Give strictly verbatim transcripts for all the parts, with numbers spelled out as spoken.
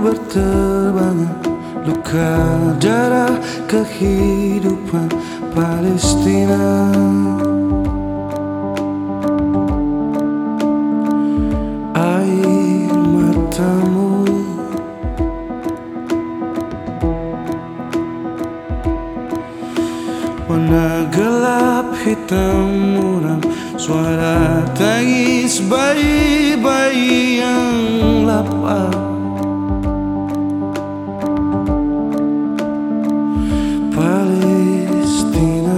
berterbangan, luka darah kehidupan Palestina. Air matamu warna gelap hitam muram, suara tangis bayi-bayi yang lapar. Palestina,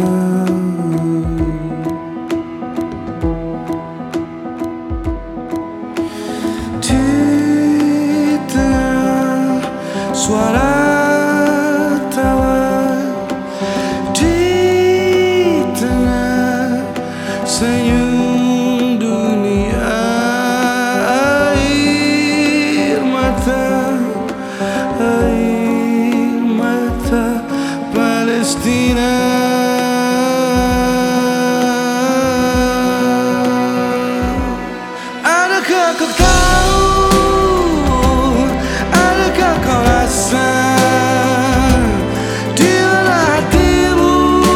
di tengah suara tawa, di tengah senyum dunia, air mata, air mata Palestina. Adakah kau tahu, adakah kau rasa, di mana hatimu,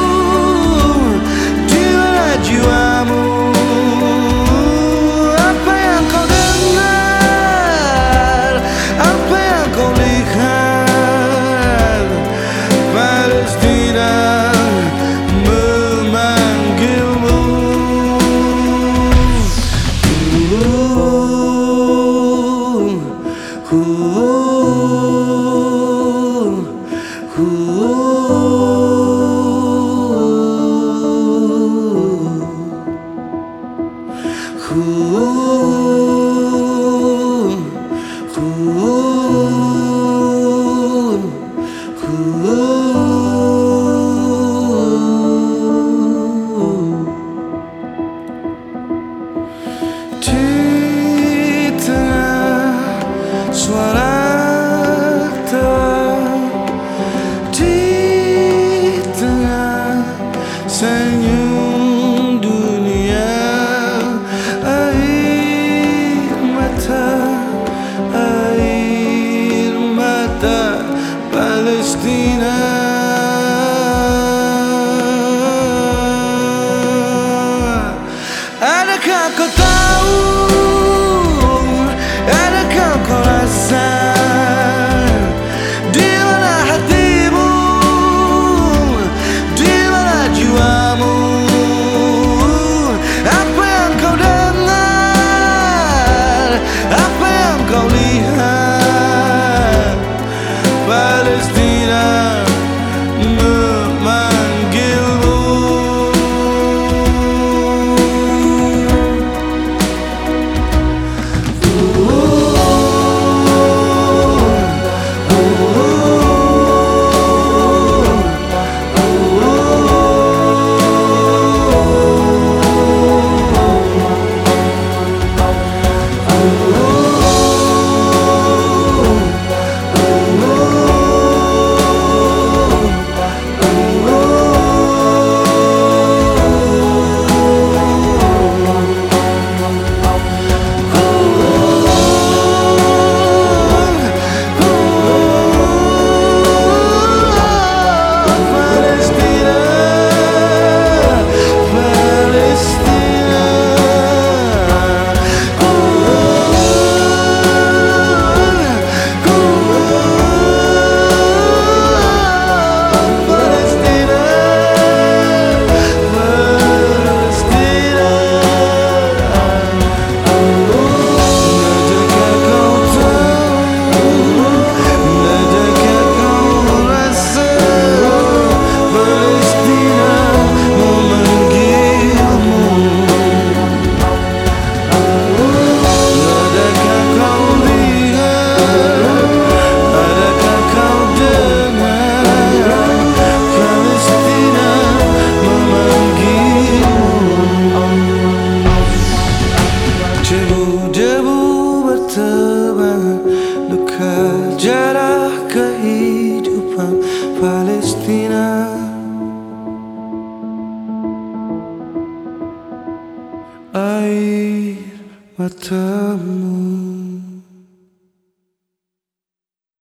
di mana jiwamu, apa yang kau dengar, apa yang kau lihat, Palestina memanggilmu. Uh, uh, di tengah suara tawa, di tengah senyum dunia, air mata, air mata Palestina. Adakah kau tahu, adakah kau rasa, di mana hatimu, di mana jiwamu, apa yang kau dengar, apa yang kau lihat, Palestina memanggilmu. sejarah kehidupan Palestina. Air matamu